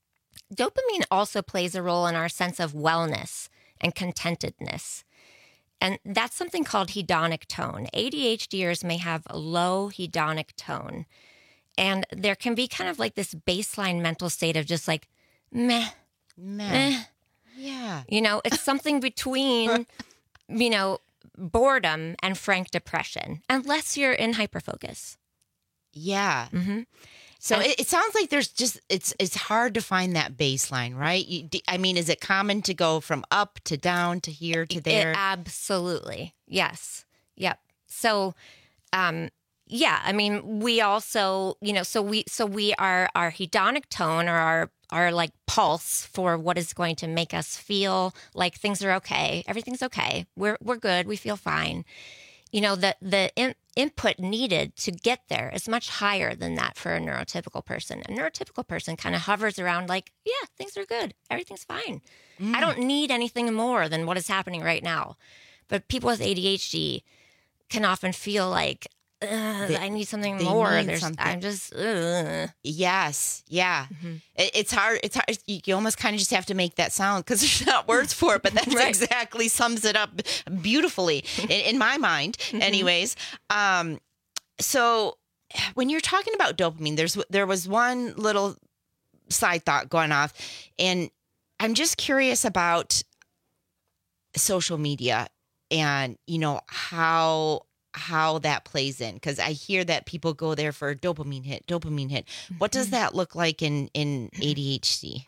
dopamine also plays a role in our sense of wellness and contentedness. And that's something called hedonic tone. ADHDers may have a low hedonic tone. And there can be kind of like this baseline mental state of just like, meh, meh. meh. Yeah. You know, it's something between, you know, boredom and frank depression, unless you're in hyperfocus. Yeah. Mm-hmm. So it, it sounds like there's just, it's it's hard to find that baseline, right? You, I mean, is it common to go from up to down to here to there? It, absolutely. Yes. Yep. So, um, yeah, I mean, we also, you know, so we, so we are, our hedonic tone or our, our like pulse for what is going to make us feel like things are okay. Everything's okay. We're, we're good. We feel fine. you know, the, the in, input needed to get there is much higher than that for a neurotypical person. A neurotypical person kind of hovers around like, yeah, things are good. Everything's fine. Mm. I don't need anything more than what is happening right now. But people with A D H D can often feel like, they, I need something more. Need There's, something. I'm just, ugh. Yes, yeah. Mm-hmm. It, it's hard. It's hard. You almost kind of just have to make that sound because there's not words for it. But that right. exactly sums it up beautifully in, in my mind. Mm-hmm. Anyways, um, so when you're talking about dopamine, there's there was one little side thought going off, and I'm just curious about social media and you know how. how that plays in, because I hear that people go there for a dopamine hit, dopamine hit. What does that look like in, in A D H D?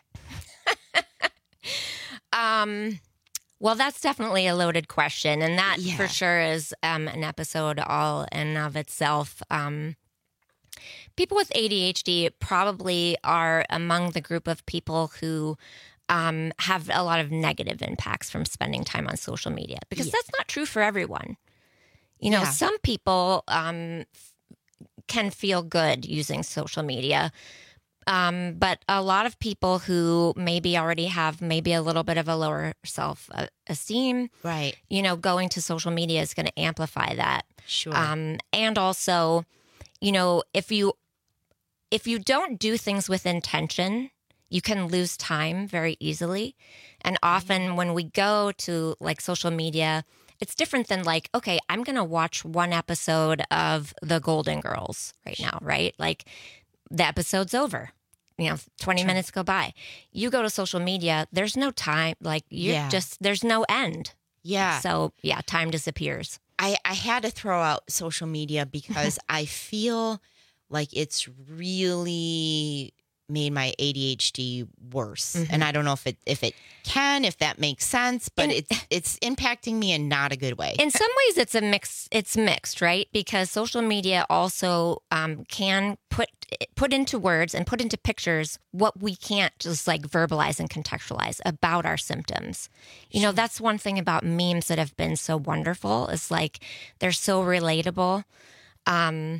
um, well, that's definitely a loaded question. And that yeah. for sure is um, an episode all in of itself. Um, people with A D H D probably are among the group of people who um, have a lot of negative impacts from spending time on social media, because yeah. that's not true for everyone. You know, yeah. some people um, can feel good using social media, um, but a lot of people who maybe already have maybe a little bit of a lower self-esteem, right? You know, going to social media is going to amplify that. Sure. Um, and also, you know, if you if you don't do things with intention, you can lose time very easily. And often when we go to like social media, it's different than like, okay, I'm going to watch one episode of The Golden Girls right now, right? Like the episode's over, you know, twenty True. minutes go by. You go to social media, there's no time, like you're yeah. just, there's no end. Yeah. So yeah, time disappears. I, I had to throw out social media because I feel like it's really made my A D H D worse. Mm-hmm. And I don't know if it if it can, if that makes sense, but in, it's it's impacting me in not a good way. In some ways it's a mix it's mixed, right? Because social media also um, can put put into words and put into pictures what we can't just like verbalize and contextualize about our symptoms. You know, that's one thing about memes that have been so wonderful, is like they're so relatable. Um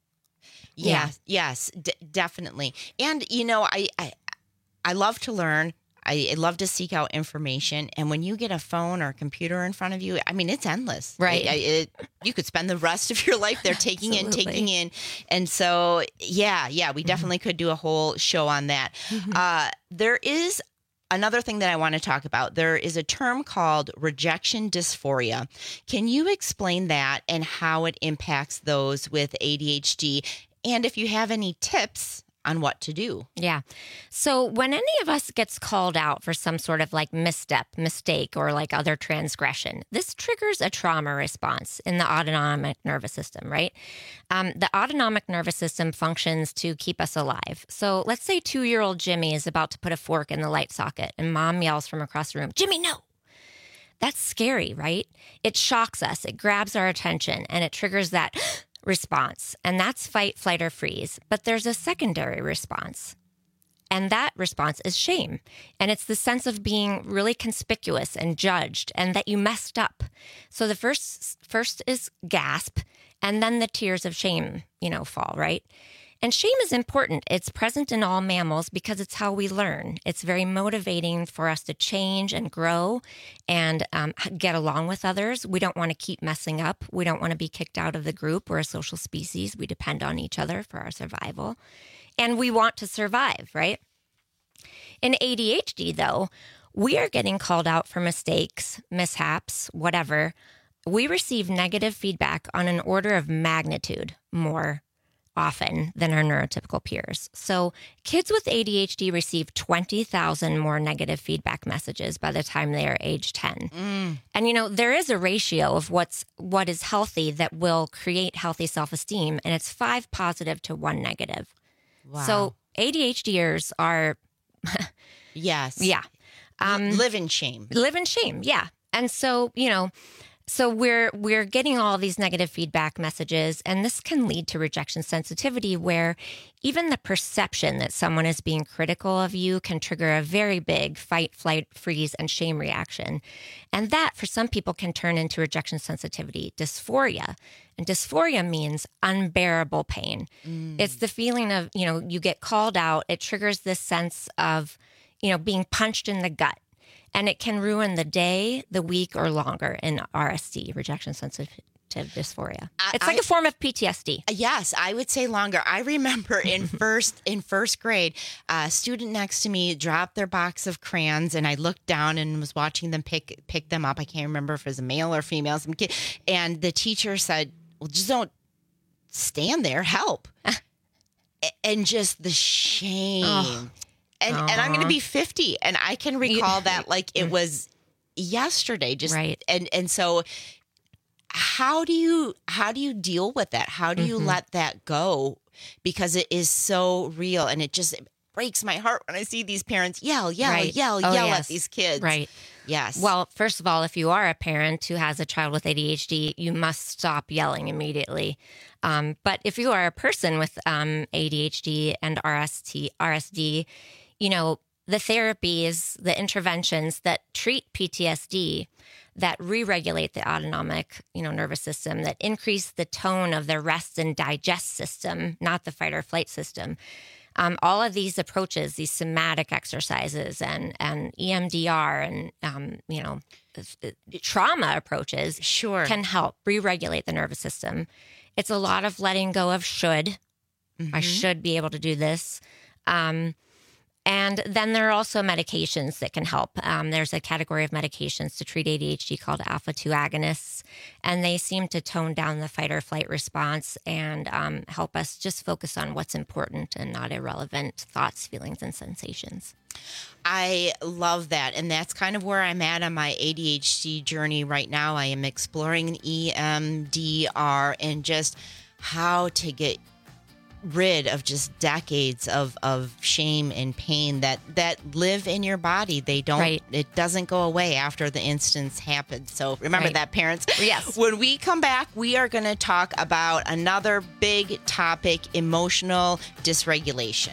Yeah, yes, d- definitely. And, you know, I, I I love to learn. I, I love to seek out information. And when you get a phone or a computer in front of you, I mean, it's endless. Right. It, it, you could spend the rest of your life there taking in, taking in. And so, yeah, yeah, we definitely mm-hmm. could do a whole show on that. Mm-hmm. Uh, there is another thing that I want to talk about. There is a term called rejection dysphoria. Can you explain that and how it impacts those with A D H D? And if you have any tips on what to do. Yeah. So when any of us gets called out for some sort of like misstep, mistake, or like other transgression, this triggers a trauma response in the autonomic nervous system, right? Um, the autonomic nervous system functions to keep us alive. So let's say two-year-old Jimmy is about to put a fork in the light socket and mom yells from across the room, "Jimmy, no!" That's scary, right? It shocks us. It grabs our attention and it triggers that response, and that's fight, flight, or freeze. But there's a secondary response, and that response is shame. And it's the sense of being really conspicuous and judged and that you messed up. So the first first is gasp, and then the tears of shame, you know, fall, right? And shame is important. It's present in all mammals because it's how we learn. It's very motivating for us to change and grow and um, get along with others. We don't want to keep messing up. We don't want to be kicked out of the group. We're a social species. We depend on each other for our survival. And we want to survive, right? In A D H D, though, we are getting called out for mistakes, mishaps, whatever. We receive negative feedback on an order of magnitude more often than our neurotypical peers. So kids with A D H D receive twenty thousand more negative feedback messages by the time they are age ten. Mm. And, you know, there is a ratio of what's what is healthy that will create healthy self-esteem, and it's five positive to one negative. Wow. So ADHDers are... yes. Yeah. Um, live in shame. Live in shame, yeah. And so, you know... So we're we're getting all these negative feedback messages, and this can lead to rejection sensitivity, where even the perception that someone is being critical of you can trigger a very big fight, flight, freeze, and shame reaction. And that, for some people, can turn into rejection sensitivity dysphoria. And dysphoria means unbearable pain. Mm. It's the feeling of, you know, you get called out. It triggers this sense of, you know, being punched in the gut. And it can ruin the day, the week, or longer in R S D, rejection sensitive dysphoria. It's like I, a form of P T S D. Yes, I would say longer. I remember in first in first grade, a student next to me dropped their box of crayons, and I looked down and was watching them pick pick them up. I can't remember if it was a male or female. Some kid, and the teacher said, "Well, just don't stand there. Help." And just the shame. Oh. And Aww. and I'm going to be fifty, and I can recall that like it was yesterday. Just right. and and so, how do you how do you deal with that? How do you mm-hmm. let that go? Because it is so real, and it just it breaks my heart when I see these parents yell, yell, right. yell, oh, yell yes. at these kids. Right. Yes. Well, first of all, if you are a parent who has a child with A D H D, you must stop yelling immediately. Um, but if you are a person with um, A D H D and R S T, R S D, you know, the therapies, the interventions that treat P T S D, that re-regulate the autonomic, you know, nervous system, that increase the tone of the rest and digest system, not the fight or flight system. Um, all of these approaches, these somatic exercises and, and E M D R and, um, you know, trauma approaches sure. can help re-regulate the nervous system. It's a lot of letting go of should. Mm-hmm. I should be able to do this. Um, and then there are also medications that can help. Um, there's a category of medications to treat A D H D called alpha two agonists, and they seem to tone down the fight or flight response and um, help us just focus on what's important and not irrelevant thoughts, feelings, and sensations. I love that. And that's kind of where I'm at on my A D H D journey right now. I am exploring E M D R and just how to get rid of just decades of, of shame and pain that, that live in your body. They don't, right. It doesn't go away after the instance happened. So remember right. that, parents. Yes. When we come back, we are going to talk about another big topic, emotional dysregulation.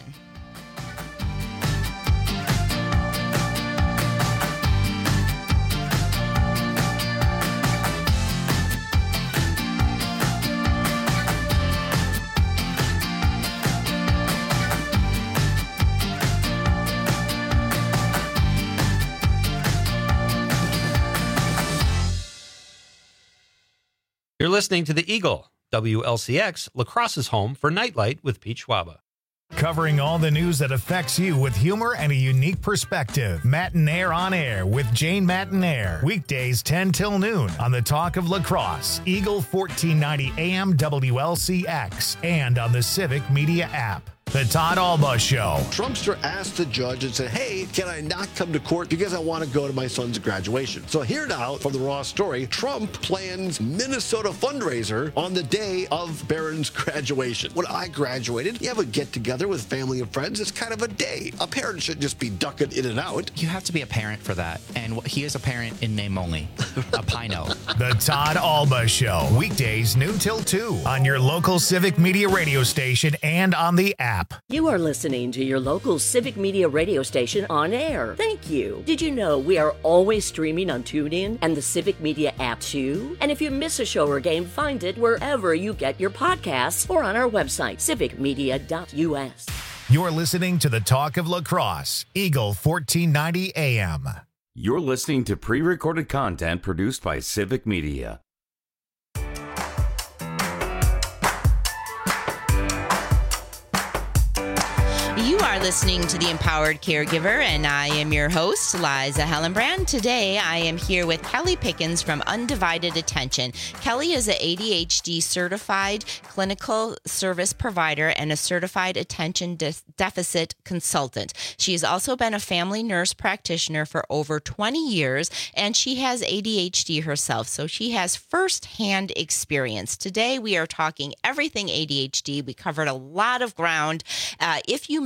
You're listening to The Eagle, W L C X, La Crosse's home for Nightlight with Pete Schwaba. Covering all the news that affects you with humor and a unique perspective. Matinaire on Air with Jane Matinaire. Weekdays ten till noon on the Talk of La Crosse, Eagle fourteen ninety A M W L C X, and on the Civic Media app. The Todd Alba Show. Trumpster asked the judge and said, hey, can I not come to court because I want to go to my son's graduation? So here now from the Raw story, Trump plans Minnesota fundraiser on the day of Barron's graduation. When I graduated, you have a get-together with family and friends. It's kind of a day. A parent shouldn't just be ducking in and out. You have to be a parent for that. And he is a parent in name only. A Pino. The Todd Alba Show. Weekdays noon till two on your local Civic Media radio station and on the app. You are listening to your local Civic Media radio station on air. Thank you. Did you know we are always streaming on TuneIn and the Civic Media app too? And if you miss a show or game, find it wherever you get your podcasts or on our website, civic media dot U S. You're listening to the Talk of La Crosse, Eagle fourteen ninety A M. You're listening to pre-recorded content produced by Civic Media. You are listening to The Empowered Caregiver, and I am your host, Liza Hellenbrand. Today, I am here with Kelly Pickens from Undivided Attention. Kelly is an A D H D certified clinical service provider and a certified attention de- deficit consultant. She has also been a family nurse practitioner for over twenty years, and she has A D H D herself, so she has firsthand experience. Today, we are talking everything A D H D. We covered a lot of ground. Uh, if you missed it,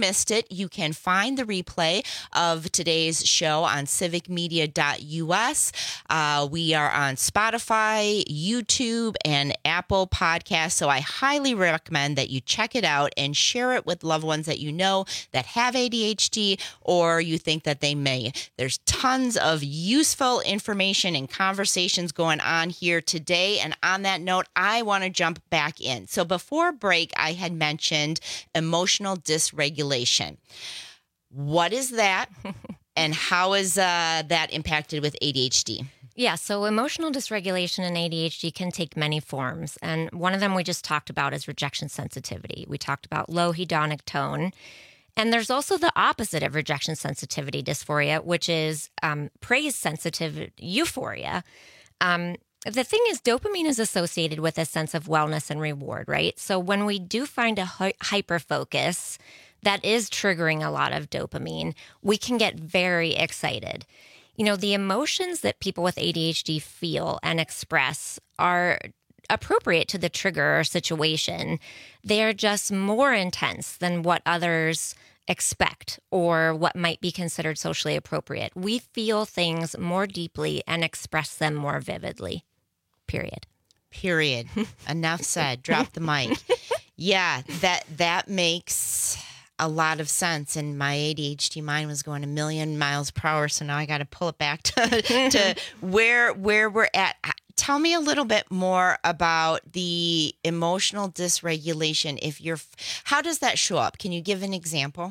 You can find the replay of today's show on civic media dot U S. Uh, we are on Spotify, YouTube, and Apple Podcasts. So I highly recommend that you check it out and share it with loved ones that you know that have A D H D or you think that they may. There's tons of useful information and conversations going on here today. And on that note, I want to jump back in. So before break, I had mentioned emotional dysregulation. What is that? And how is uh, that impacted with A D H D? Yeah, so emotional dysregulation in A D H D can take many forms. And one of them we just talked about is rejection sensitivity. We talked about low hedonic tone. And there's also the opposite of rejection sensitivity dysphoria, which is um, praise sensitive euphoria. Um, the thing is, dopamine is associated with a sense of wellness and reward, right? So when we do find a hy- hyperfocus that is triggering a lot of dopamine, we can get very excited. You know, the emotions that people with A D H D feel and express are appropriate to the trigger or situation. They are just more intense than what others expect or what might be considered socially appropriate. We feel things more deeply and express them more vividly. Period. Period. Enough said. Drop the mic. Yeah, that that makes a lot of sense. And my A D H D mind was going a million miles per hour, so now I got to pull it back to, to where where we're at. Tell me a little bit more about the emotional dysregulation. If you're, how does that show up? Can you give an example?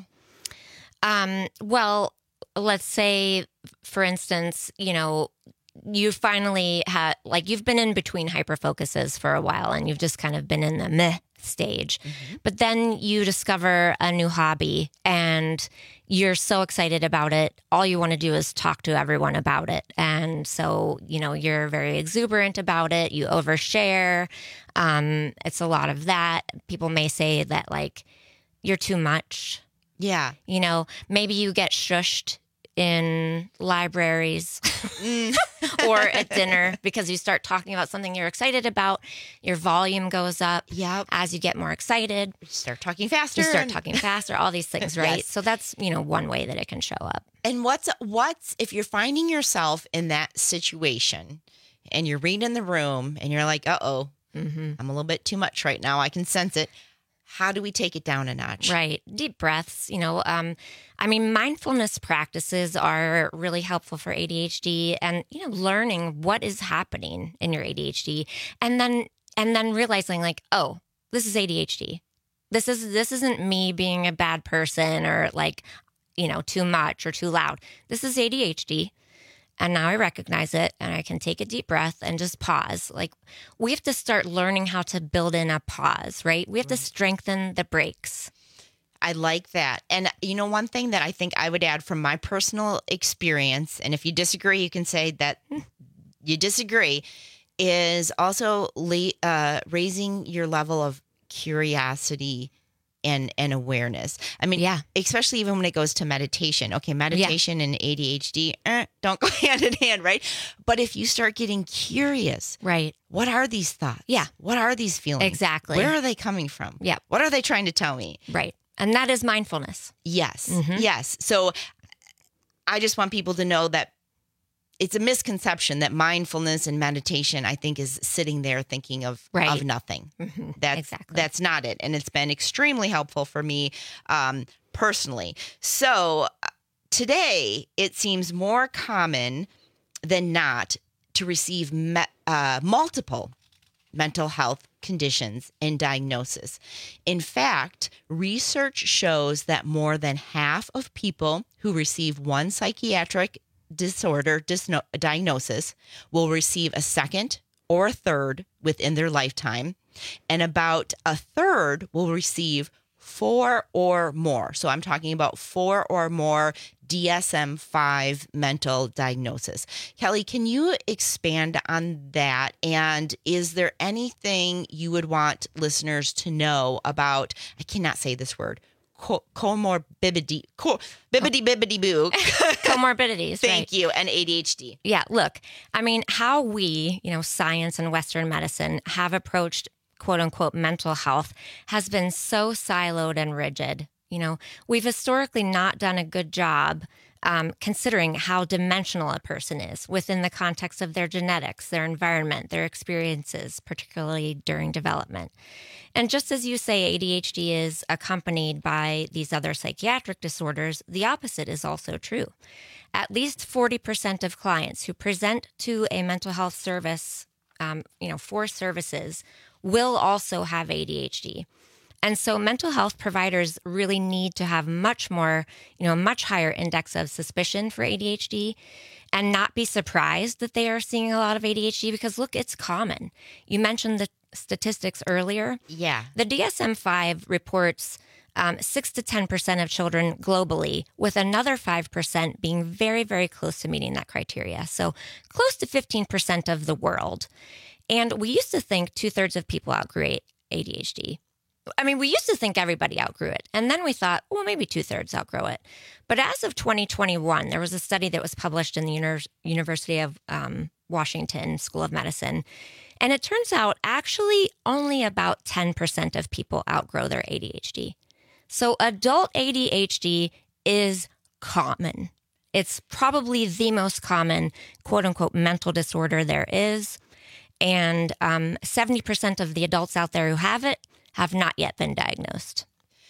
Um, well, let's say, for instance, you know, you finally had, like, you've been in between hyperfocuses for a while and you've just kind of been in the meh stage. Mm-hmm. But then you discover a new hobby and you're so excited about it. All you want to do is talk to everyone about it. And so, you know, you're very exuberant about it. You overshare. Um, it's a lot of that. People may say that, like, you're too much. Yeah. You know, maybe you get shushed in libraries or at dinner because you start talking about something you're excited about. Your volume goes up. Yep. As you get more excited. You start talking faster. You start talking faster, all these things, right? Yes. So that's, you know, one way that it can show up. And what's, what's, if you're finding yourself in that situation and you're reading the room and you're like, uh-oh, mm-hmm. I'm a little bit too much right now. I can sense it. How do we take it down a notch? Right. Deep breaths. You know, um, I mean, mindfulness practices are really helpful for A D H D and, you know, learning what is happening in your A D H D and then and then realizing, like, oh, this is A D H D. This is this isn't me being a bad person or, like, you know, too much or too loud. This is A D H D. And now I recognize it and I can take a deep breath and just pause. Like, we have to start learning how to build in a pause, right? We have to strengthen the brakes. I like that. And, you know, one thing that I think I would add from my personal experience, and if you disagree, you can say that you disagree, is also uh, raising your level of curiosity and, and awareness. I mean, yeah, especially even when it goes to meditation. Okay, meditation yeah. and A D H D eh, don't go hand in hand, right? But if you start getting curious, right? What are these thoughts? Yeah. What are these feelings? Exactly. Where are they coming from? Yeah. What are they trying to tell me? Right. And that is mindfulness. Yes. Mm-hmm. Yes. So I just want people to know that it's a misconception that mindfulness and meditation, I think, is sitting there thinking of, right. of nothing. Mm-hmm. That's, exactly. That's not it. And it's been extremely helpful for me um, personally. So uh, today, it seems more common than not to receive me- uh, multiple mental health conditions and diagnosis. In fact, research shows that more than half of people who receive one psychiatric disorder disno- diagnosis will receive a second or a third within their lifetime, and about a third will receive four or more. So I'm talking about four or more D S M five mental diagnosis. Kelly, can you expand on that? And is there anything you would want listeners to know about, I cannot say this word, co- comorbidity, co- bibbity bibbity boo. Comorbidities. Thank right. you. And A D H D. Yeah. Look, I mean, how we, you know, science and Western medicine have approached quote unquote mental health has been so siloed and rigid You know, we've historically not done a good job um, considering how dimensional a person is within the context of their genetics, their environment, their experiences, particularly during development. And just as you say, A D H D is accompanied by these other psychiatric disorders, the opposite is also true. At least forty percent of clients who present to a mental health service, um, you know, for services will also have A D H D. And so mental health providers really need to have much more, you know, a much higher index of suspicion for A D H D and not be surprised that they are seeing a lot of A D H D because, look, it's common. You mentioned the statistics earlier. Yeah. The D S M five reports um, six to ten percent of children globally, with another five percent being very, very close to meeting that criteria. So close to fifteen percent of the world. And we used to think two-thirds of people outgrew A D H D. I mean, we used to think everybody outgrew it. And then we thought, well, maybe two-thirds outgrow it. But as of twenty twenty-one, there was a study that was published in the Uni- University of um, Washington School of Medicine. And it turns out actually only about ten percent of people outgrow their A D H D. So adult A D H D is common. It's probably the most common, quote-unquote, mental disorder there is. And um, seventy percent of the adults out there who have it have not yet been diagnosed.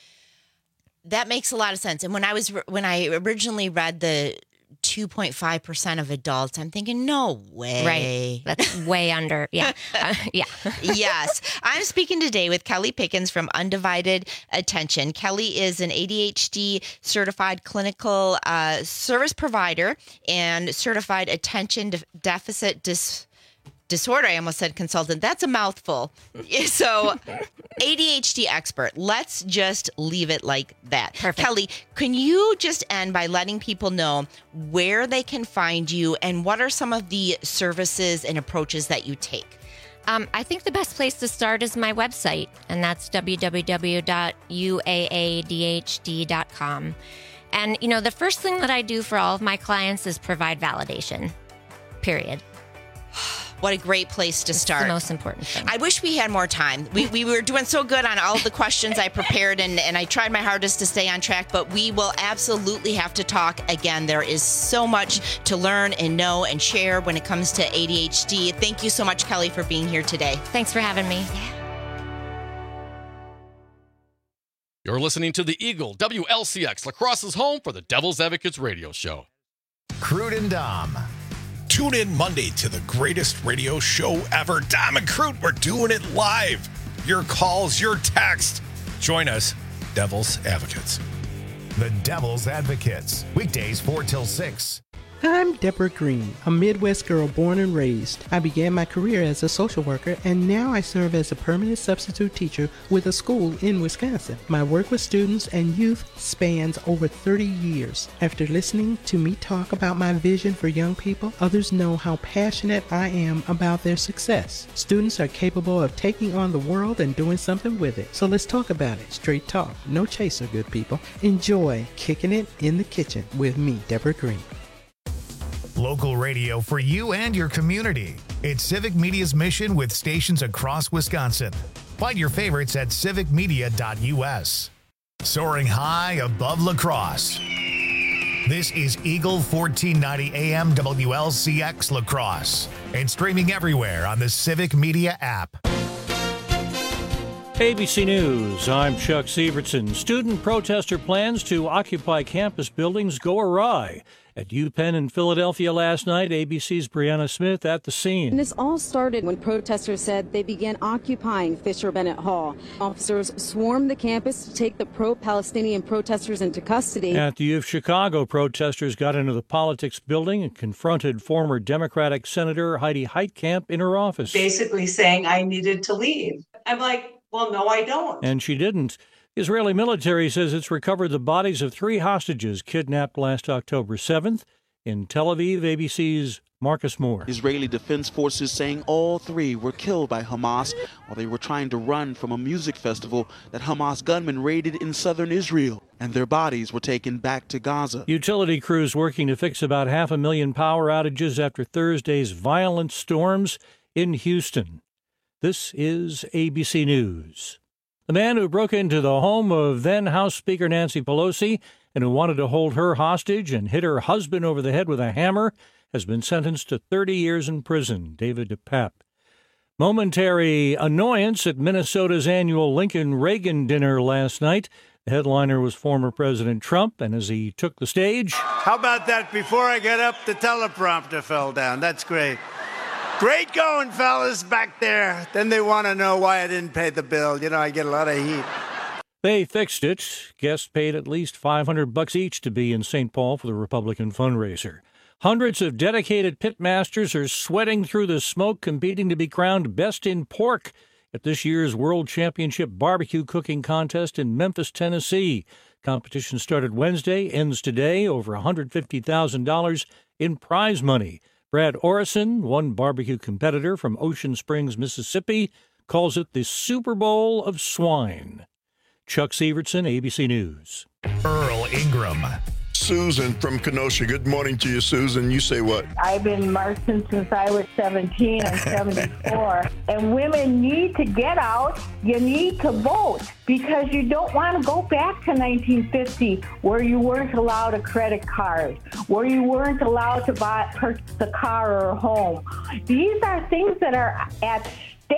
That makes a lot of sense. And when I was when I originally read the two point five percent of adults, I'm thinking, no way. Right. That's way under. Yeah. Uh, yeah. Yes. I'm speaking today with Kelly Pickens from Undivided Attention. Kelly is an A D H D certified clinical uh, service provider and certified attention de- deficit dis- disorder. I almost said consultant. That's a mouthful. So A D H D expert. Let's just leave it like that. Perfect. Kelly, can you just end by letting people know where they can find you and what are some of the services and approaches that you take? Um, I think the best place to start is my website, and that's w w w dot u a a d h d dot com. And, you know, the first thing that I do for all of my clients is provide validation, period. What a great place to It's start. the most important thing. I wish we had more time. We we were doing so good on all of the questions I prepared, and, and I tried my hardest to stay on track, but we will absolutely have to talk again. There is so much to learn and know and share when it comes to A D H D. Thank you so much, Kelly, for being here today. Thanks for having me. You're listening to the Eagle, W L C X, La Crosse's home for the Devil's Advocates radio show. Crude and Dom. Tune in Monday to the greatest radio show ever. Dom and Crude, we're doing it live. Your calls, your text. Join us, Devil's Advocates. The Devil's Advocates. Weekdays four till six. I'm Deborah Green, a Midwest girl born and raised. I began my career as a social worker, and now I serve as a permanent substitute teacher with a school in Wisconsin. My work with students and youth spans over thirty years. After listening to me talk about my vision for young people, others know how passionate I am about their success. Students are capable of taking on the world and doing something with it. So let's talk about it. Straight talk. No chaser, good people. Enjoy Kicking It in the Kitchen with me, Deborah Green. Local radio for you and your community. It's Civic Media's mission with stations across Wisconsin. Find your favorites at civic media dot u s. Soaring high above La Crosse. This is Eagle fourteen ninety A M W L C X La Crosse and streaming everywhere on the Civic Media app. A B C News, I'm Chuck Sievertson. Student protester plans to occupy campus buildings go awry. At UPenn in Philadelphia last night, A B C's Brianna Smith at the scene. And this all started when protesters said they began occupying Fisher Bennett Hall. Officers swarmed the campus to take the pro-Palestinian protesters into custody. At the U of Chicago, protesters got into the politics building and confronted former Democratic Senator Heidi Heitkamp in her office. Basically saying I needed to leave. I'm like, well, no, I don't. And she didn't. Israeli military says it's recovered the bodies of three hostages kidnapped last October seventh in Tel Aviv. A B C's Marcus Moore. Israeli Defense Forces saying all three were killed by Hamas while they were trying to run from a music festival that Hamas gunmen raided in southern Israel, and their bodies were taken back to Gaza. Utility crews working to fix about half a million power outages after Thursday's violent storms in Houston. This is A B C News. The man who broke into the home of then House Speaker Nancy Pelosi and who wanted to hold her hostage and hit her husband over the head with a hammer has been sentenced to thirty years in prison. David DePape. Momentary annoyance at Minnesota's annual Lincoln-Reagan dinner last night. The headliner was former President Trump, and as he took the stage... How about that? Before I get up, the teleprompter fell down. That's great. Great going, fellas, back there. Then they want to know why I didn't pay the bill. You know, I get a lot of heat. They fixed it. Guests paid at least five hundred bucks each to be in Saint Paul for the Republican fundraiser. Hundreds of dedicated pitmasters are sweating through the smoke, competing to be crowned best in pork at this year's World Championship Barbecue Cooking Contest in Memphis, Tennessee. Competition started Wednesday, ends today. Over one hundred fifty thousand dollars in prize money. Brad Orison, one barbecue competitor from Ocean Springs, Mississippi, calls it the Super Bowl of swine. Chuck Severson, A B C News. Earl Ingram. Susan from Kenosha. Good morning to you, Susan. You say what? I've been marching since I was seventeen. I'm seventy-four. And women need to get out. You need to vote because you don't want to go back to nineteen fifty where you weren't allowed a credit card, where you weren't allowed to buy purchase a car or a home. These are things that are at